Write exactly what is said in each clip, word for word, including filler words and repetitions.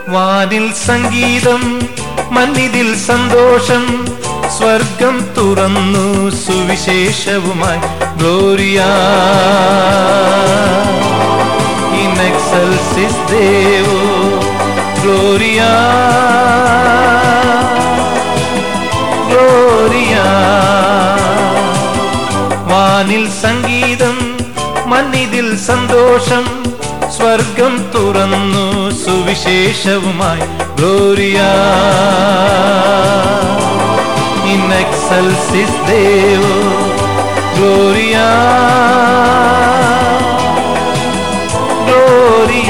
വാനിൽ സംഗീതം മന്നിതിൽ സന്തോഷം സ്വർഗം തുറന്നു സുവിശേഷവുമായി ഗ്ലോറിയ ഇൻ എക്സൽസിസ് ദേവോ ഗ്ലോറിയ ഗ്ലോറിയ വാനിൽ സംഗീതം മന്നിതിൽ സന്തോഷം സ്വർഗം തുറന്നു സുവിശേഷവുമായി ഗ്ലോറിയ ഇൻ എക്സൽസിസ് ദേവോ ഗ്ലോറിയ ഗ്ലോറിയ.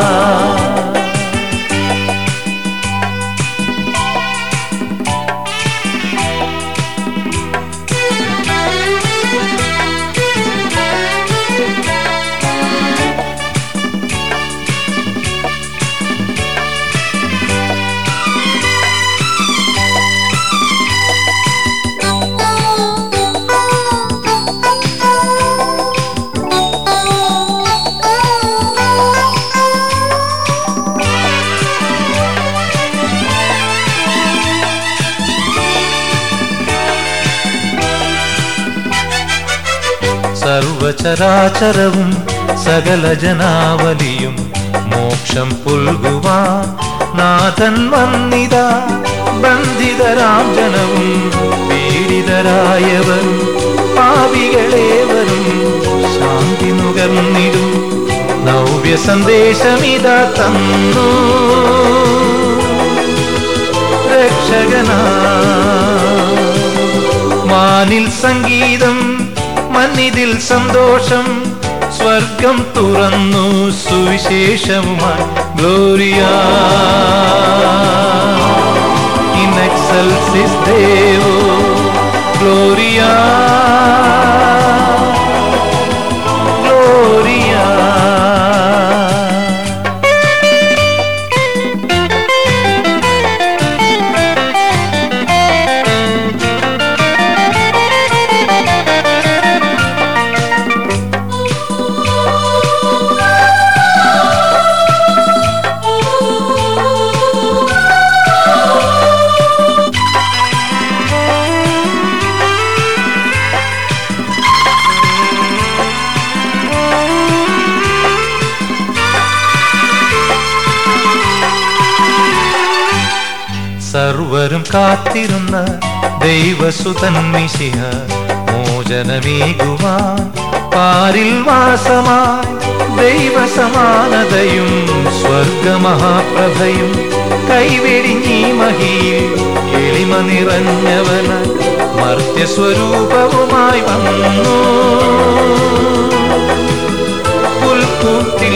സർവചരാചരവും സകല ജനാവലിയും മോക്ഷം പുൽകുവാൻ നാഥൻ വന്നിതാ. ബന്ധിതരാം ജനവും പീഡിതരായവരും പാപികളേവരും ശാന്തി നുകർന്നിടും നവ്യ സന്ദേശമിതാ തന്നു രക്ഷകനാ. വാനിൽ സംഗീതം മന്നിതിൽ സന്തോഷം സ്വർഗം തുറന്നു സുവിശേഷവുമായി ഗ്ലോറിയ ഇൻ എക്സൽസിസ് ദേവോ ഗ്ലോറിയ ഗ്ലോറിയ. സർവരും കാത്തിരുന്ന ദൈവസുതൻ മിശിഹ മോചനമേകുവാൻ പാരിൽ വാസമായി ദൈവസമാനതയും സ്വർഗമഹാപ്രഭയും കൈവെടിഞ്ഞീ മഹിയിൽ എളിമ നിറഞ്ഞവന മർത്യസ്വരൂപവുമായി വന്നു പുൽക്കൂട്ടിൽ.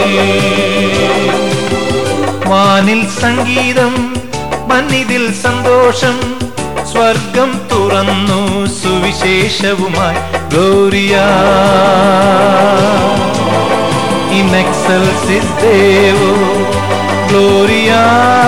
വാനിൽ സംഗീതം മന്നിതിൽ സന്തോഷം സ്വർഗം തുറന്നു സുവിശേഷവുമായി ഗ്ലോറിയ ഇൻ എക്സൽസിസ് ദേവോ ഗ്ലോറിയ.